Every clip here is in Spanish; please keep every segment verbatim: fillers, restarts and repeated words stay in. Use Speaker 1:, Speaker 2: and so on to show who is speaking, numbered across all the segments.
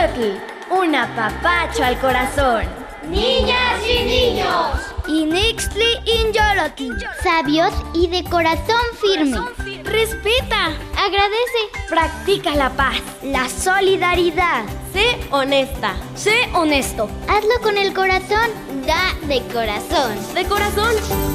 Speaker 1: Yolotl, un apapacho al corazón.
Speaker 2: ¡Niñas y niños!
Speaker 3: Inixtli in Yolotl, sabios y de corazón firme.
Speaker 1: Respeta,
Speaker 3: agradece,
Speaker 1: practica la paz,
Speaker 3: la solidaridad.
Speaker 1: Sé honesta, sé honesto.
Speaker 3: Hazlo con el corazón, da de corazón.
Speaker 1: De corazón.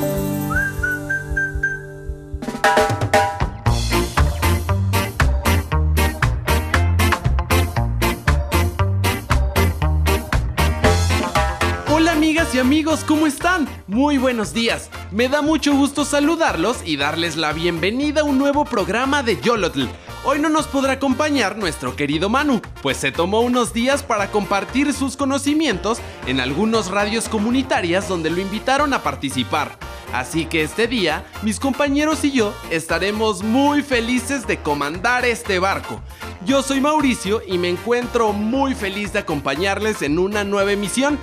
Speaker 4: Hola amigas y amigos, ¿cómo están? Muy buenos días. Me da mucho gusto saludarlos y darles la bienvenida a un nuevo programa de Yolotl. Hoy no nos podrá acompañar nuestro querido Manu, pues se tomó unos días para compartir sus conocimientos en algunas radios comunitarias donde lo invitaron a participar. Así que este día, mis compañeros y yo estaremos muy felices de comandar este barco. Yo soy Mauricio y me encuentro muy feliz de acompañarles en una nueva emisión.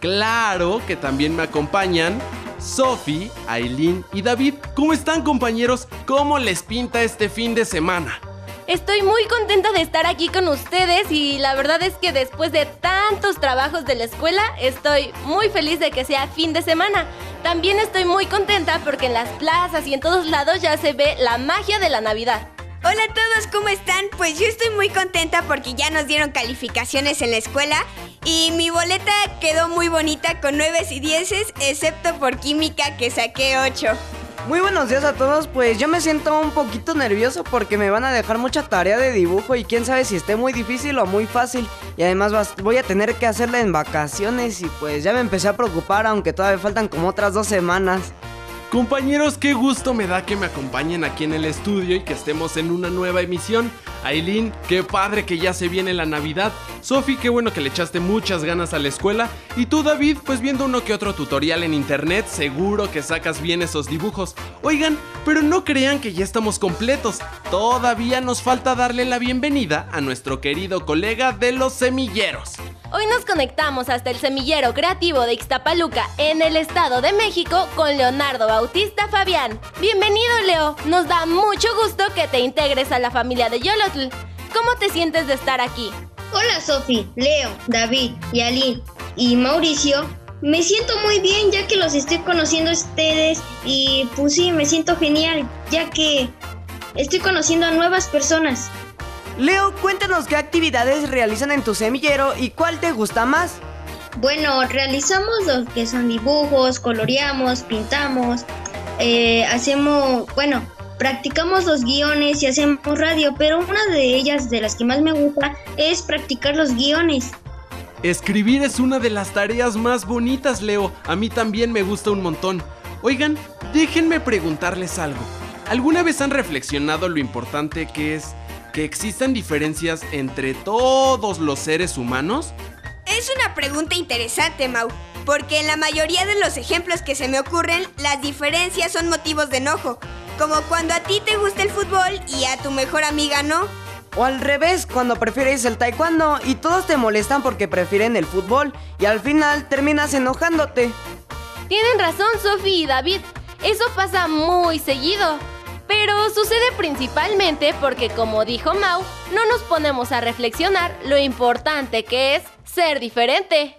Speaker 4: Claro que también me acompañan Sofi, Aileen y David. ¿Cómo están, compañeros? ¿Cómo les pinta este fin de semana?
Speaker 1: Estoy muy contenta de estar aquí con ustedes y la verdad es que después de tantos trabajos de la escuela estoy muy feliz de que sea fin de semana. También estoy muy contenta porque en las plazas y en todos lados ya se ve la magia de la Navidad.
Speaker 5: Hola a todos, ¿cómo están? Pues yo estoy muy contenta porque ya nos dieron calificaciones en la escuela y mi boleta quedó muy bonita con nueves y dieces, excepto por química que saqué ocho.
Speaker 6: Muy buenos días a todos, pues yo me siento un poquito nervioso porque me van a dejar mucha tarea de dibujo y quién sabe si esté muy difícil o muy fácil. Y además voy a tener que hacerla en vacaciones y pues ya me empecé a preocupar, aunque todavía faltan como otras dos semanas.
Speaker 4: Compañeros, qué gusto me da que me acompañen aquí en el estudio y que estemos en una nueva emisión. Aileen, qué padre que ya se viene la Navidad. Sofi, qué bueno que le echaste muchas ganas a la escuela. Y tú, David, pues viendo uno que otro tutorial en internet, seguro que sacas bien esos dibujos. Oigan, pero no crean que ya estamos completos. Todavía nos falta darle la bienvenida a nuestro querido colega de los semilleros.
Speaker 1: Hoy nos conectamos hasta el semillero creativo de Ixtapaluca, en el Estado de México, con Leonardo Bautista Fabián. Bienvenido, Leo. Nos da mucho gusto que te integres a la familia de Yolotl. ¿Cómo te sientes de estar aquí?
Speaker 7: Hola, Sofi, Leo, David, Yalín y Mauricio. Me siento muy bien ya que los estoy conociendo a ustedes y pues sí, me siento genial ya que estoy conociendo a nuevas personas.
Speaker 6: Leo, cuéntanos qué actividades realizan en tu semillero y cuál te gusta más.
Speaker 7: Bueno, realizamos lo que son dibujos, coloreamos, pintamos, eh, hacemos, bueno, practicamos los guiones y hacemos radio, pero una de ellas, de las que más me gusta, es practicar los guiones.
Speaker 4: Escribir es una de las tareas más bonitas, Leo. A mí también me gusta un montón. Oigan, déjenme preguntarles algo. ¿Alguna vez han reflexionado lo importante que es que existan diferencias entre todos los seres humanos?
Speaker 5: Es una pregunta interesante, Mau, porque en la mayoría de los ejemplos que se me ocurren, las diferencias son motivos de enojo, como cuando a ti te gusta el fútbol y a tu mejor amiga no.
Speaker 6: O al revés, cuando prefieres el taekwondo y todos te molestan porque prefieren el fútbol y al final terminas enojándote.
Speaker 1: Tienen razón, Sofi y David. Eso pasa muy seguido. Pero sucede principalmente porque, como dijo Mau, no nos ponemos a reflexionar lo importante que es ser diferente.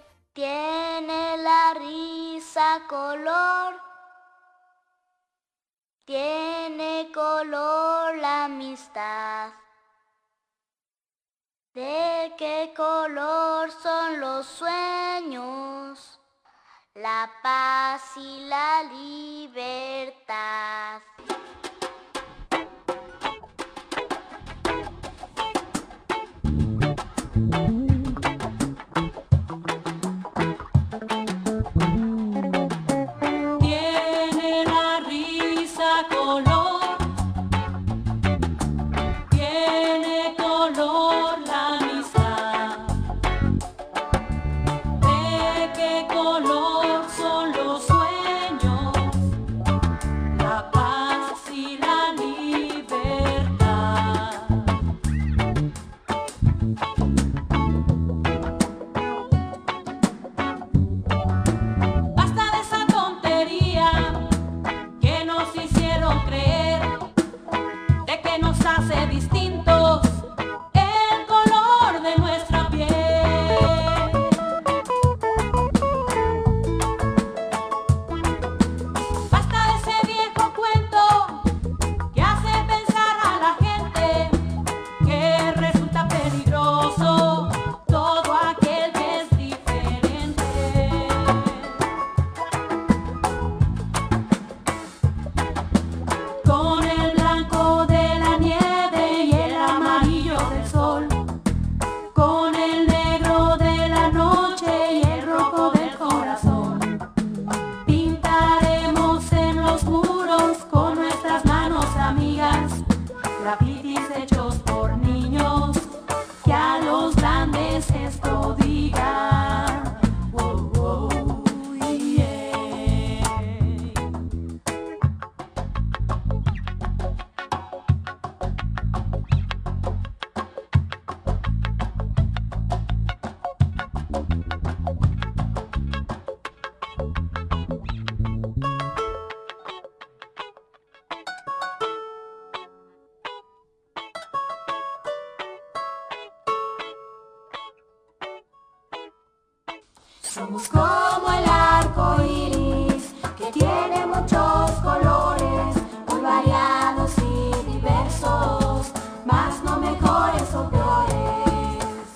Speaker 2: Tiene la risa color, tiene color la amistad. ¿De qué color son los sueños? La paz y la libertad.
Speaker 8: Hace distinto grafitis hechos por niños, que a los grandes esto digan. Oh, oh, yeah. Somos como el arco iris, que tiene muchos colores, muy variados y diversos, más no mejores o peores.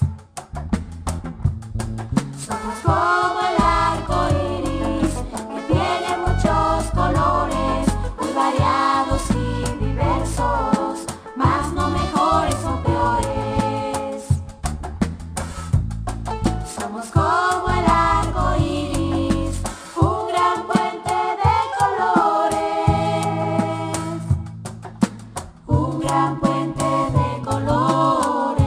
Speaker 8: Somos como el arco iris, que tiene muchos colores, muy variados y diversos, más no mejores o peores. Somos como el arco iris, un gran puente de colores, un gran puente de colores.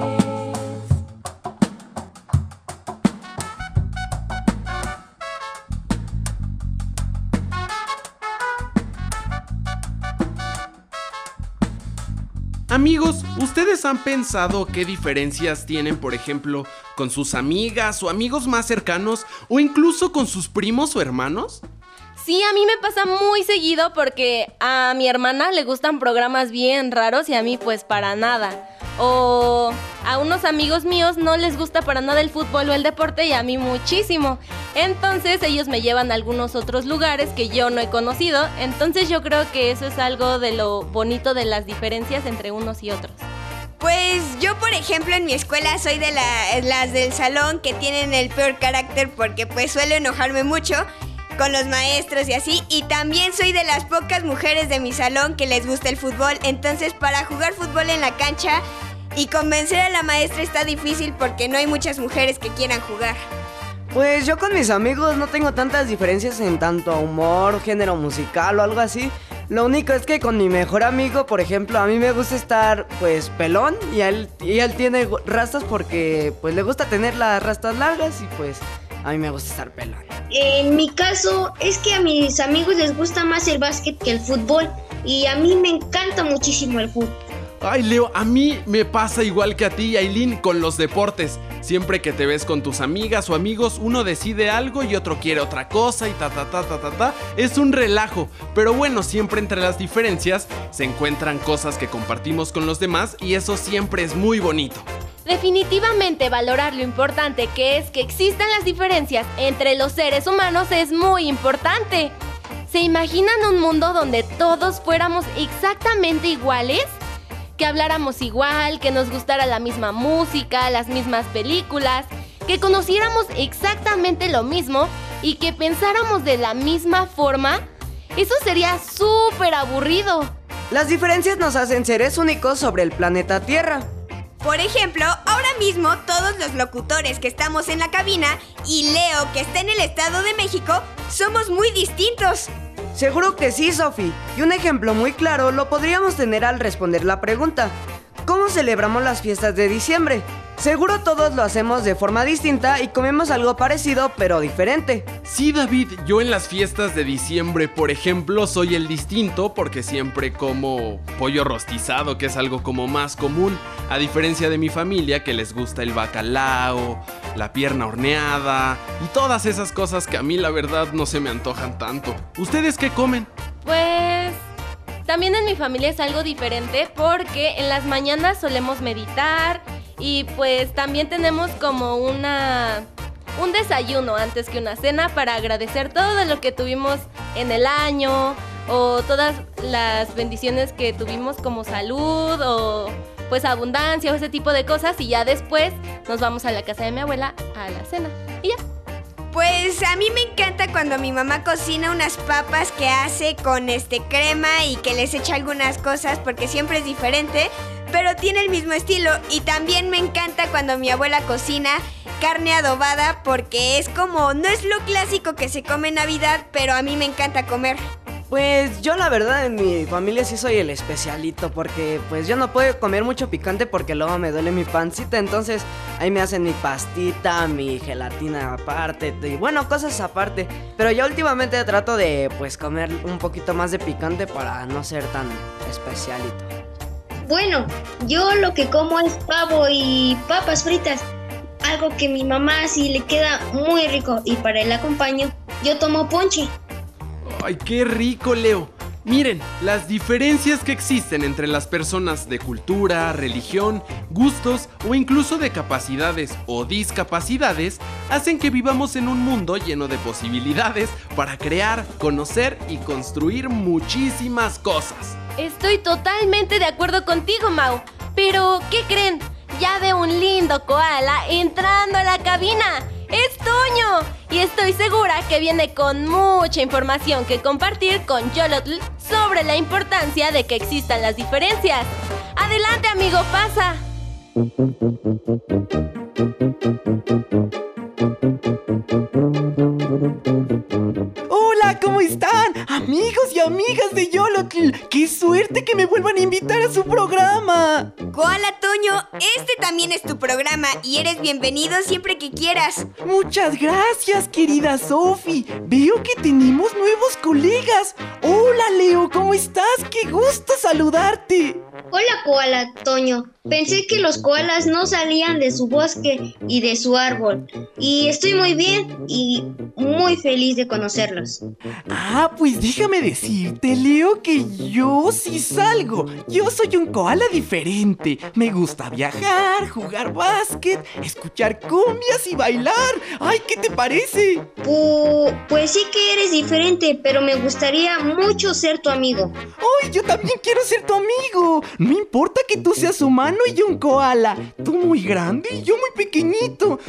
Speaker 4: Amigos, ¿ustedes han pensado qué diferencias tienen, por ejemplo, con sus amigas o amigos más cercanos o incluso con sus primos o hermanos?
Speaker 1: Sí, a mí me pasa muy seguido porque a mi hermana le gustan programas bien raros y a mí pues para nada. O a unos amigos míos no les gusta para nada el fútbol o el deporte y a mí muchísimo. Entonces ellos me llevan a algunos otros lugares que yo no he conocido. Entonces yo creo que eso es algo de lo bonito de las diferencias entre unos y otros.
Speaker 5: Pues yo, por ejemplo, en mi escuela soy de la- las del salón que tienen el peor carácter porque pues suelo enojarme mucho con los maestros y así. Y también soy de las pocas mujeres de mi salón que les gusta el fútbol. Entonces, para jugar fútbol en la cancha y convencer a la maestra está difícil porque no hay muchas mujeres que quieran jugar.
Speaker 6: Pues yo con mis amigos no tengo tantas diferencias en tanto a humor, género musical o algo así. Lo único es que con mi mejor amigo, por ejemplo, a mí me gusta estar pues pelón y a él, y él tiene rastas porque pues le gusta tener las rastas largas y pues a mí me gusta estar pelón.
Speaker 7: En mi caso es que a mis amigos les gusta más el básquet que el fútbol y a mí me encanta muchísimo el fútbol.
Speaker 4: Ay, Leo, a mí me pasa igual que a ti, Aileen, con los deportes. Siempre que te ves con tus amigas o amigos, uno decide algo y otro quiere otra cosa y ta ta ta ta ta ta. Es un relajo, pero bueno, siempre entre las diferencias se encuentran cosas que compartimos con los demás y eso siempre es muy bonito.
Speaker 1: Definitivamente valorar lo importante que es que existan las diferencias entre los seres humanos es muy importante. ¿Se imaginan un mundo donde todos fuéramos exactamente iguales? Que habláramos igual, que nos gustara la misma música, las mismas películas, que conociéramos exactamente lo mismo y que pensáramos de la misma forma. Eso sería súper aburrido.
Speaker 6: Las diferencias nos hacen seres únicos sobre el planeta Tierra.
Speaker 5: Por ejemplo, ahora mismo todos los locutores que estamos en la cabina y Leo, que está en el Estado de México, somos muy distintos.
Speaker 6: Seguro que sí, Sofi. Y un ejemplo muy claro lo podríamos tener al responder la pregunta: ¿cómo celebramos las fiestas de diciembre? Seguro todos lo hacemos de forma distinta y comemos algo parecido pero diferente.
Speaker 4: Sí, David, yo en las fiestas de diciembre, por ejemplo, soy el distinto porque siempre como pollo rostizado, que es algo como más común, a diferencia de mi familia que les gusta el bacalao, la pierna horneada y todas esas cosas que a mí la verdad no se me antojan tanto. ¿Ustedes qué comen?
Speaker 1: Pues también en mi familia es algo diferente porque en las mañanas solemos meditar y pues también tenemos como una un desayuno antes que una cena para agradecer todo lo que tuvimos en el año o todas las bendiciones que tuvimos como salud o pues abundancia o ese tipo de cosas y ya después nos vamos a la casa de mi abuela a la cena y ya.
Speaker 5: Pues a mí me encanta cuando mi mamá cocina unas papas que hace con este crema y que les echa algunas cosas porque siempre es diferente, pero tiene el mismo estilo. Y también me encanta cuando mi abuela cocina carne adobada porque es como, no es lo clásico que se come en Navidad, pero a mí me encanta comer.
Speaker 6: Pues yo la verdad en mi familia sí soy el especialito, porque pues yo no puedo comer mucho picante porque luego me duele mi pancita. Entonces ahí me hacen mi pastita, mi gelatina aparte y bueno, cosas aparte. Pero yo últimamente trato de pues comer un poquito más de picante para no ser tan especialito.
Speaker 7: Bueno, yo lo que como es pavo y papas fritas, algo que mi mamá sí le queda muy rico, y para el acompaño yo tomo ponche.
Speaker 4: ¡Ay, qué rico, Leo! Miren, las diferencias que existen entre las personas de cultura, religión, gustos o incluso de capacidades o discapacidades hacen que vivamos en un mundo lleno de posibilidades para crear, conocer y construir muchísimas cosas.
Speaker 1: Estoy totalmente de acuerdo contigo, Mau. Pero, ¿qué creen? Ya veo un lindo koala entrando a la cabina. ¡Es Toño! Y estoy segura que viene con mucha información que compartir con Yolotl sobre la importancia de que existan las diferencias. ¡Adelante, amigo! ¡Pasa!
Speaker 9: Hola, ¿cómo están? Amigos y amigas de Yolotl. ¡Qué suerte que me vuelvan a invitar a su programa!
Speaker 5: Koala Toño, este también es tu programa y eres bienvenido siempre que quieras.
Speaker 9: Muchas gracias, querida Sofi. Veo que tenemos nuevos colegas. Hola, Leo, ¿cómo estás? ¡Qué gusto saludarte!
Speaker 7: Hola, koala Toño. Pensé que los koalas no salían de su bosque y de su árbol. Y estoy muy bien y muy feliz de conocerlos.
Speaker 9: Ah, pues déjame decirte, Leo, que yo sí salgo. Yo soy un koala diferente. Me gusta viajar, jugar básquet, escuchar cumbias y bailar. ¡Ay, qué te parece!
Speaker 7: Pu- pues sí que eres diferente, pero me gustaría mucho ser tu amigo.
Speaker 9: ¡Ay, yo también quiero ser tu amigo! No importa que tú seas humano y yo un koala. Tú muy grande y yo muy pequeñito.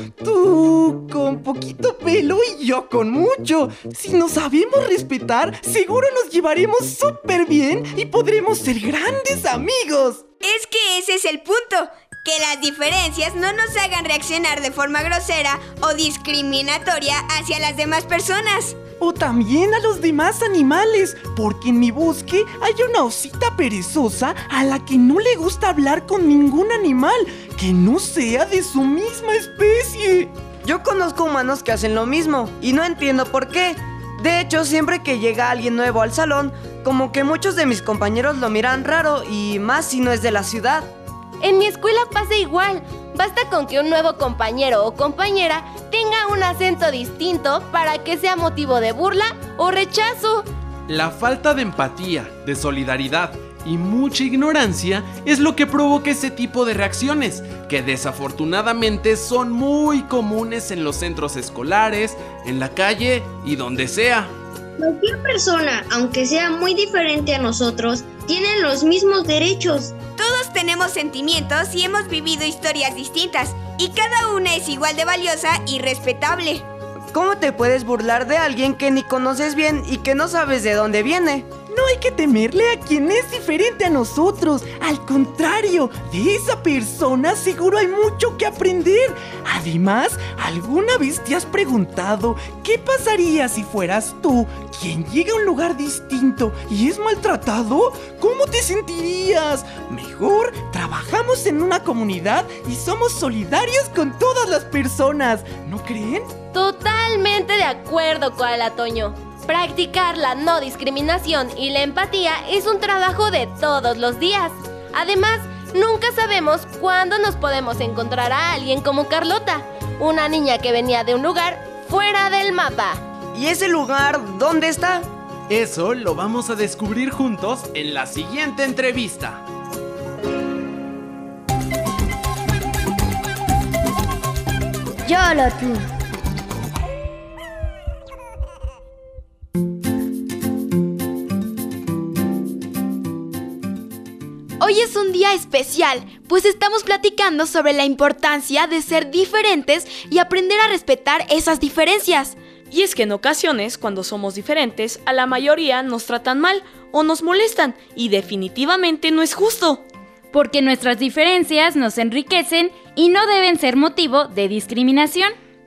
Speaker 9: Tú con poquito pelo y yo con mucho. Si nos sabemos respetar, seguro nos llevaremos súper bien y podremos ser grandes amigos.
Speaker 5: Es que ese es el punto, que las diferencias no nos hagan reaccionar de forma grosera o discriminatoria hacia las demás personas.
Speaker 9: O también a los demás animales, porque en mi bosque hay una osita perezosa a la que no le gusta hablar con ningún animal que no sea de su misma especie.
Speaker 6: Yo conozco humanos que hacen lo mismo y no entiendo por qué. De hecho, siempre que llega alguien nuevo al salón, como que muchos de mis compañeros lo miran raro, y más si no es de la ciudad.
Speaker 1: En mi escuela pasa igual. Basta con que un nuevo compañero o compañera tenga un acento distinto para que sea motivo de burla o rechazo.
Speaker 4: La falta de empatía, de solidaridad y mucha ignorancia es lo que provoca ese tipo de reacciones, que desafortunadamente son muy comunes en los centros escolares, en la calle y donde sea.
Speaker 7: Cualquier persona, aunque sea muy diferente a nosotros, tiene los mismos derechos.
Speaker 5: Todos tenemos sentimientos y hemos vivido historias distintas, y cada una es igual de valiosa y respetable.
Speaker 6: ¿Cómo te puedes burlar de alguien que ni conoces bien y que no sabes de dónde viene?
Speaker 9: No hay que temerle a quien es diferente a nosotros. Al contrario, de esa persona seguro hay mucho que aprender. Además, ¿alguna vez te has preguntado qué pasaría si fueras tú quien llega a un lugar distinto y es maltratado? ¿Cómo te sentirías? Mejor trabajamos en una comunidad y somos solidarios con todas las personas, ¿no creen?
Speaker 1: Totalmente de acuerdo, koala Toño. Practicar la no discriminación y la empatía es un trabajo de todos los días. Además, nunca sabemos cuándo nos podemos encontrar a alguien como Carlota, una niña que venía de un lugar fuera del mapa.
Speaker 6: ¿Y ese lugar dónde está?
Speaker 4: Eso lo vamos a descubrir juntos en la siguiente entrevista.
Speaker 3: Yolotl.
Speaker 10: Hoy es un día especial, pues estamos platicando sobre la importancia de ser diferentes y aprender a respetar esas diferencias.
Speaker 11: Y es que en ocasiones, cuando somos diferentes, a la mayoría nos tratan mal o nos molestan, y definitivamente no es justo.
Speaker 12: Porque nuestras diferencias nos enriquecen y no deben ser motivo de discriminación.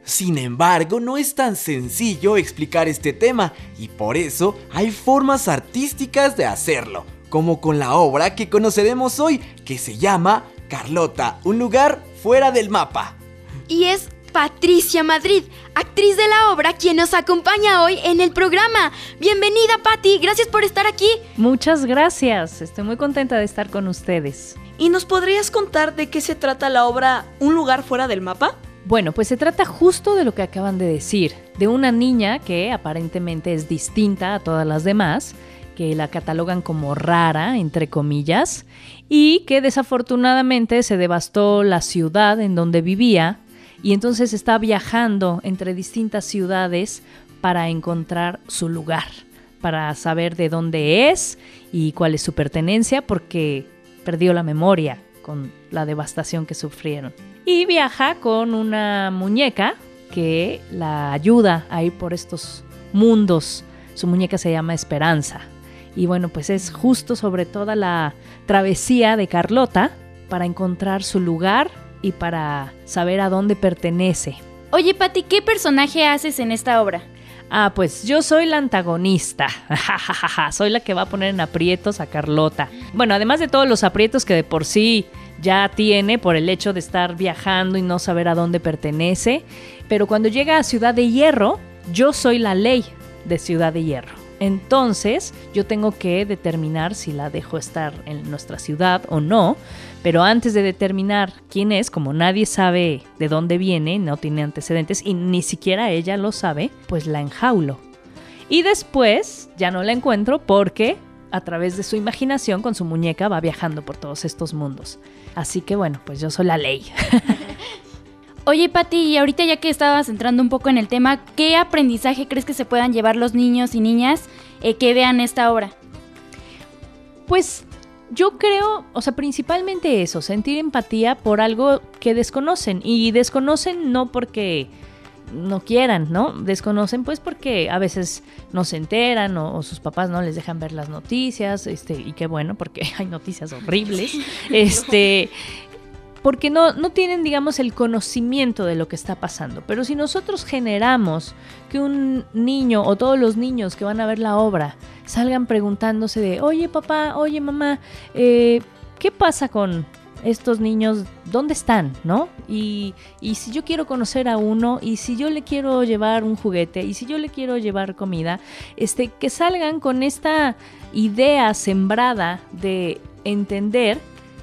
Speaker 12: Sin embargo, no es tan sencillo explicar este tema y por eso hay formas artísticas de hacerlo, como con la obra que conoceremos hoy, que se llama Carlota, un lugar fuera del mapa.
Speaker 10: Y es Patricia Madrid, actriz de la obra, quien nos acompaña hoy en el programa. Bienvenida, Pati, gracias por estar aquí.
Speaker 13: Muchas gracias, estoy muy contenta de estar con ustedes.
Speaker 11: ¿Y nos podrías contar de qué se trata la obra Un lugar fuera del mapa?
Speaker 13: Bueno, pues se trata justo de lo que acaban de decir, de una niña que aparentemente es distinta a todas las demás, que la catalogan como rara, entre comillas, y que desafortunadamente se devastó la ciudad en donde vivía y entonces está viajando entre distintas ciudades para encontrar su lugar, para saber de dónde es y cuál es su pertenencia, porque perdió la memoria con la devastación que sufrieron. Y viaja con una muñeca que la ayuda a ir por estos mundos. Su muñeca se llama Esperanza. Y bueno, pues es justo sobre toda la travesía de Carlota para encontrar su lugar y para saber a dónde pertenece.
Speaker 14: Oye, Pati, ¿qué personaje haces en esta obra?
Speaker 13: Ah, pues yo soy la antagonista. Soy la que va a poner en aprietos a Carlota. Bueno, además de todos los aprietos que de por sí ya tiene por el hecho de estar viajando y no saber a dónde pertenece. Pero cuando llega a Ciudad de Hierro, yo soy la ley de Ciudad de Hierro. Entonces, yo tengo que determinar si la dejo estar en nuestra ciudad o no. Pero antes de determinar quién es, como nadie sabe de dónde viene, no tiene antecedentes y ni siquiera ella lo sabe, pues la enjaulo. Y después ya no la encuentro porque a través de su imaginación con su muñeca va viajando por todos estos mundos. Así que bueno, pues yo soy la ley.
Speaker 14: Oye, Pati, y ahorita ya que estabas entrando un poco en el tema, ¿qué aprendizaje crees que se puedan llevar los niños y niñas eh, que vean esta obra?
Speaker 13: Pues yo creo, o sea, principalmente eso, sentir empatía por algo que desconocen. Y desconocen no porque no quieran, ¿no? Desconocen pues porque a veces no se enteran o, o sus papás no les dejan ver las noticias, este, y qué bueno, porque hay noticias horribles, este... porque no, no tienen, digamos, el conocimiento de lo que está pasando. Pero si nosotros generamos que un niño o todos los niños que van a ver la obra salgan preguntándose de, oye papá, oye mamá, eh, ¿qué pasa con estos niños? ¿Dónde están? ¿No? Y, y si yo quiero conocer a uno, y si yo le quiero llevar un juguete, y si yo le quiero llevar comida, este, que salgan con esta idea sembrada de entender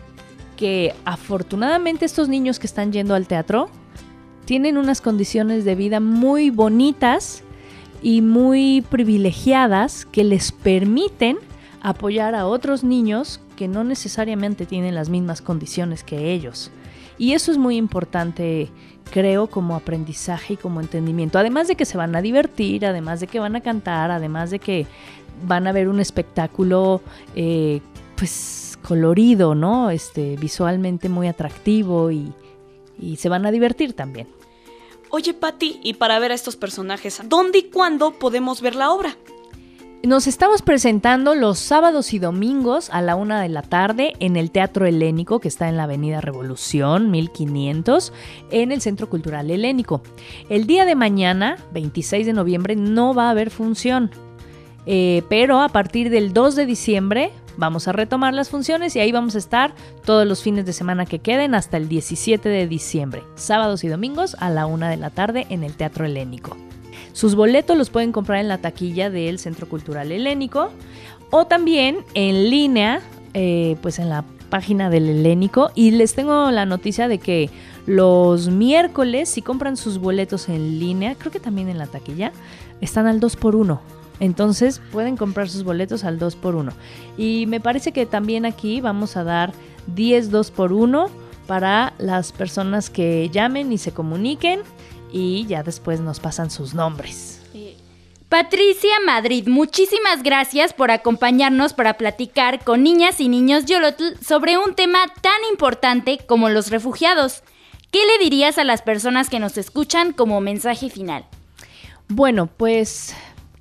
Speaker 13: que afortunadamente estos niños que están yendo al teatro tienen unas condiciones de vida muy bonitas y muy privilegiadas que les permiten apoyar a otros niños que no necesariamente tienen las mismas condiciones que ellos. Y eso es muy importante, creo, como aprendizaje y como entendimiento. Además de que se van a divertir, además de que van a cantar, además de que van a ver un espectáculo, eh, pues... colorido, ¿no? Este, visualmente muy atractivo y, y se van a divertir también.
Speaker 11: Oye, Pati, y para ver a estos personajes, ¿dónde y cuándo podemos ver la obra?
Speaker 13: Nos estamos presentando los sábados y domingos a la una de la tarde en el Teatro Helénico, que está en la Avenida Revolución mil quinientos, en el Centro Cultural Helénico. El día de mañana, veintiséis de noviembre, no va a haber función, eh, pero a partir del dos de diciembre vamos a retomar las funciones y ahí vamos a estar todos los fines de semana que queden hasta el diecisiete de diciembre, sábados y domingos a la una de la tarde en el Teatro Helénico. Sus boletos los pueden comprar en la taquilla del Centro Cultural Helénico o también en línea, eh, pues en la página del Helénico. Y les tengo la noticia de que los miércoles, si compran sus boletos en línea, creo que también en la taquilla, están al dos por uno. Entonces pueden comprar sus boletos al dos por uno. Y me parece que también aquí vamos a dar diez dos por uno para las personas que llamen y se comuniquen y ya después nos pasan sus nombres.
Speaker 14: Patricia Madrid, muchísimas gracias por acompañarnos para platicar con niñas y niños Yolotl sobre un tema tan importante como los refugiados. ¿Qué le dirías a las personas que nos escuchan como mensaje final?
Speaker 13: Bueno, pues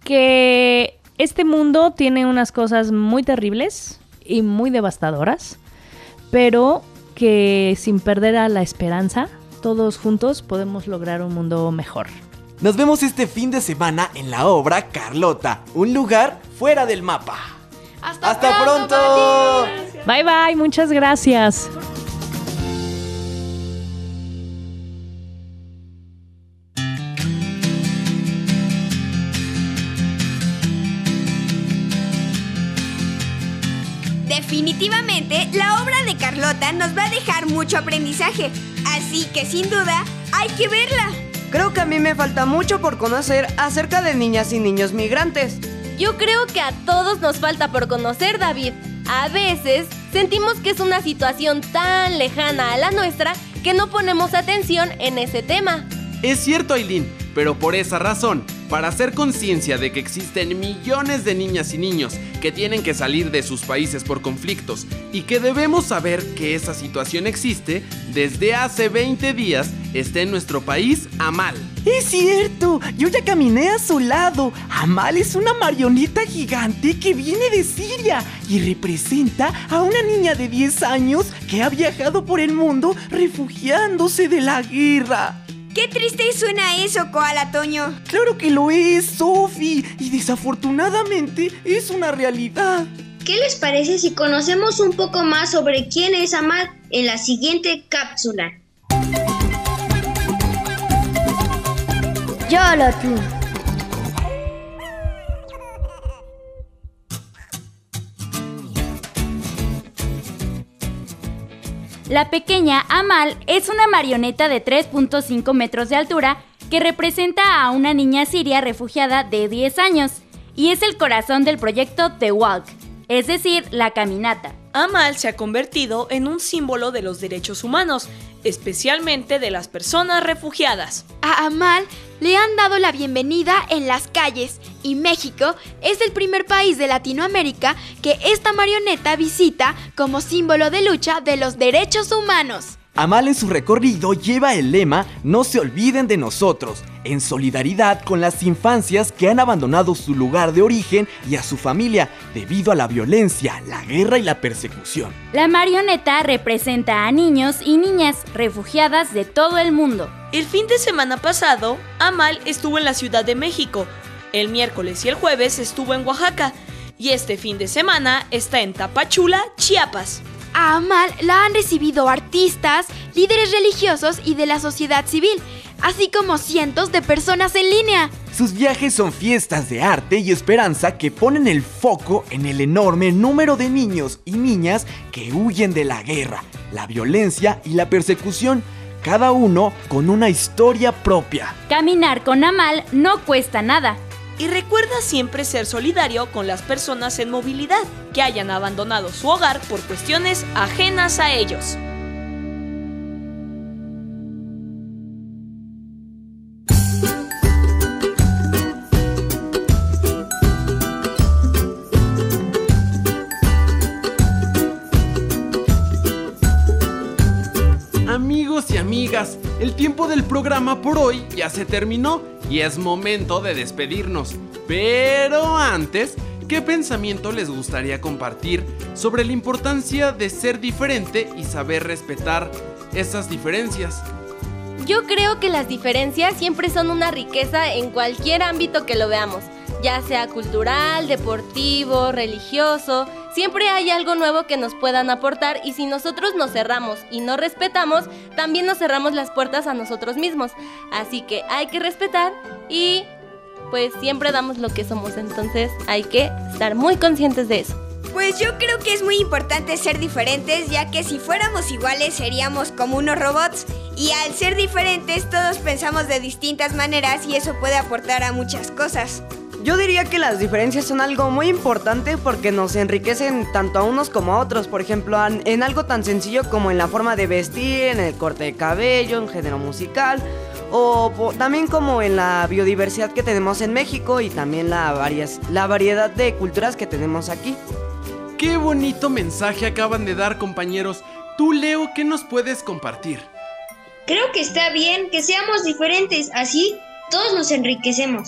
Speaker 13: que este mundo tiene unas cosas muy terribles y muy devastadoras, pero que sin perder a la esperanza todos juntos podemos lograr un mundo mejor.
Speaker 12: Nos vemos este fin de semana en la obra Carlota, un lugar fuera del mapa.
Speaker 10: ¡Hasta,
Speaker 12: ¡Hasta pronto!
Speaker 10: pronto!
Speaker 13: Bye bye, muchas gracias.
Speaker 5: Definitivamente, la obra de Carlota nos va a dejar mucho aprendizaje, así que sin duda hay que verla.
Speaker 6: Creo que a mí me falta mucho por conocer acerca de niñas y niños migrantes.
Speaker 1: Yo creo que a todos nos falta por conocer, David. A veces sentimos que es una situación tan lejana a la nuestra que no ponemos atención en ese tema.
Speaker 4: Es cierto, Aileen, pero por esa razón, para hacer conciencia de que existen millones de niñas y niños que tienen que salir de sus países por conflictos y que debemos saber que esa situación existe, desde hace veinte días está en nuestro país Amal.
Speaker 9: Es cierto, yo ya caminé a su lado. Amal es una marioneta gigante que viene de Siria y representa a una niña de diez años que ha viajado por el mundo refugiándose de la guerra.
Speaker 5: ¡Qué triste suena eso, Koala Toño!
Speaker 9: Claro que lo es, Sophie, y desafortunadamente es una realidad.
Speaker 7: ¿Qué les parece si conocemos un poco más sobre quién es Amal en la siguiente cápsula?
Speaker 3: Yolotl.
Speaker 14: La pequeña Amal es una marioneta de tres punto cinco metros de altura que representa a una niña siria refugiada de diez años y es el corazón del proyecto The Walk, es decir, la caminata.
Speaker 11: Amal se ha convertido en un símbolo de los derechos humanos, especialmente de las personas refugiadas.
Speaker 10: A Amal le han dado la bienvenida en las calles y México es el primer país de Latinoamérica que esta marioneta visita como símbolo de lucha de los derechos humanos.
Speaker 12: Amal en su recorrido lleva el lema "No se olviden de nosotros", en solidaridad con las infancias que han abandonado su lugar de origen y a su familia debido a la violencia, la guerra y la persecución.
Speaker 14: La marioneta representa a niños y niñas refugiadas de todo el mundo.
Speaker 11: El fin de semana pasado, Amal estuvo en la Ciudad de México. El miércoles y el jueves estuvo en Oaxaca. Y este fin de semana está en Tapachula, Chiapas.
Speaker 10: A Amal la han recibido artistas, líderes religiosos y de la sociedad civil, así como cientos de personas en línea.
Speaker 12: Sus viajes son fiestas de arte y esperanza que ponen el foco en el enorme número de niños y niñas que huyen de la guerra, la violencia y la persecución, cada uno con una historia propia.
Speaker 14: Caminar con Amal no cuesta nada.
Speaker 11: Y recuerda siempre ser solidario con las personas en movilidad que hayan abandonado su hogar por cuestiones ajenas a ellos.
Speaker 4: Amigos y amigas, el tiempo del programa por hoy ya se terminó y es momento de despedirnos. Pero antes, ¿qué pensamiento les gustaría compartir sobre la importancia de ser diferente y saber respetar esas diferencias?
Speaker 1: Yo creo que las diferencias siempre son una riqueza en cualquier ámbito que lo veamos, ya sea cultural, deportivo, religioso. Siempre hay algo nuevo que nos puedan aportar y si nosotros nos cerramos y no respetamos, también nos cerramos las puertas a nosotros mismos. Así que hay que respetar y pues siempre damos lo que somos, entonces hay que estar muy conscientes de eso.
Speaker 5: Pues yo creo que es muy importante ser diferentes, ya que si fuéramos iguales seríamos como unos robots. Y al ser diferentes todos pensamos de distintas maneras y eso puede aportar a muchas cosas.
Speaker 6: Yo diría que las diferencias son algo muy importante porque nos enriquecen tanto a unos como a otros. Por ejemplo, en algo tan sencillo como en la forma de vestir, en el corte de cabello, en género musical, o po- también como en la biodiversidad que tenemos en México y también la, varias, la variedad de culturas que tenemos aquí.
Speaker 4: ¡Qué bonito mensaje acaban de dar, compañeros! Tú, Leo, ¿qué nos puedes compartir?
Speaker 7: Creo que está bien que seamos diferentes, así todos nos enriquecemos.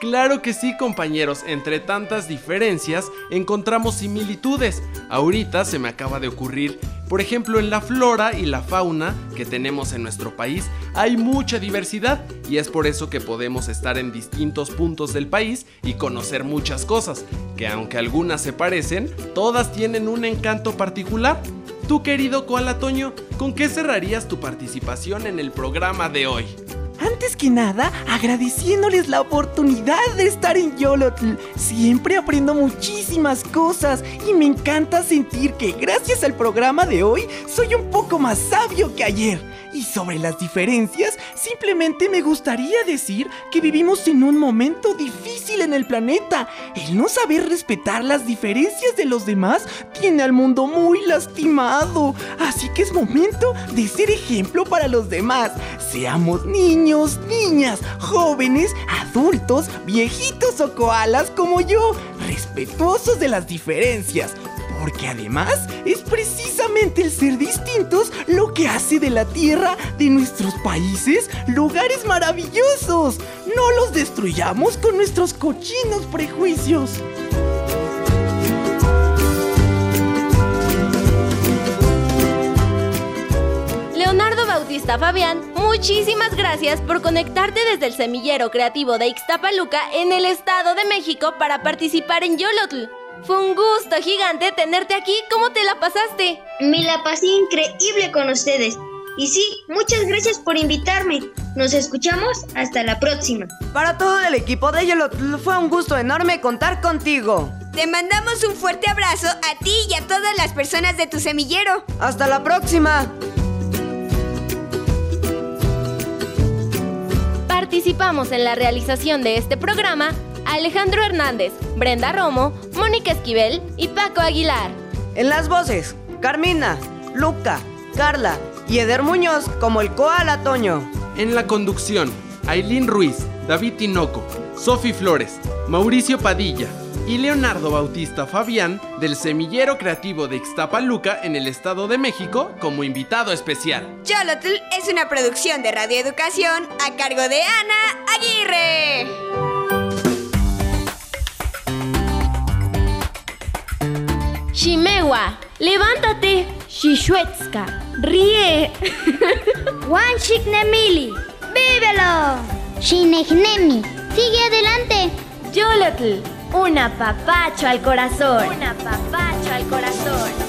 Speaker 4: Claro que sí, compañeros, entre tantas diferencias encontramos similitudes. Ahorita se me acaba de ocurrir, por ejemplo, en la flora y la fauna que tenemos en nuestro país hay mucha diversidad y es por eso que podemos estar en distintos puntos del país y conocer muchas cosas, que aunque algunas se parecen, todas tienen un encanto particular. Tú, querido Koala Toño, ¿con qué cerrarías tu participación en el programa de hoy?
Speaker 9: Antes que nada, agradeciéndoles la oportunidad de estar en Yolotl. Siempre aprendo muchísimas cosas y me encanta sentir que gracias al programa de hoy soy un poco más sabio que ayer. Y sobre las diferencias, simplemente me gustaría decir que vivimos en un momento difícil en el planeta. El no saber respetar las diferencias de los demás tiene al mundo muy lastimado. Así que es momento de ser ejemplo para los demás. Seamos niños, niñas, jóvenes, adultos, viejitos o koalas como yo, respetuosos de las diferencias. Porque además es precisamente el ser distintos lo que hace de la tierra de nuestros países lugares maravillosos. No los destruyamos con nuestros cochinos prejuicios.
Speaker 1: Leonardo Bautista Fabián, muchísimas gracias por conectarte desde el Semillero Creativo de Ixtapaluca en el Estado de México para participar en Yolotl. Fue un gusto gigante tenerte aquí. ¿Cómo te la pasaste?
Speaker 7: Me la pasé increíble con ustedes. Y sí, muchas gracias por invitarme. Nos escuchamos hasta la próxima.
Speaker 6: Para todo el equipo de Yolotl fue un gusto enorme contar contigo.
Speaker 5: Te mandamos un fuerte abrazo a ti y a todas las personas de tu semillero.
Speaker 6: ¡Hasta la próxima!
Speaker 1: Participamos en la realización de este programa Alejandro Hernández, Brenda Romo, Mónica Esquivel y Paco Aguilar.
Speaker 6: En las voces, Carmina, Luca, Carla y Eder Muñoz como el Koala Toño.
Speaker 4: En la conducción, Ailín Ruiz, David Tinoco, Sofi Flores, Mauricio Padilla y Leonardo Bautista Fabián del Semillero Creativo de Ixtapaluca en el Estado de México como invitado especial.
Speaker 5: Yolotl es una producción de Radio Educación a cargo de Ana Aguirre.
Speaker 1: Ximewa, levántate.
Speaker 3: Xixhuetzca,
Speaker 1: ríe.
Speaker 3: Huanxicnemili, vívelo. Xinegnemi, sigue adelante.
Speaker 1: Yolotl, un apapacho al corazón. Un apapacho al corazón.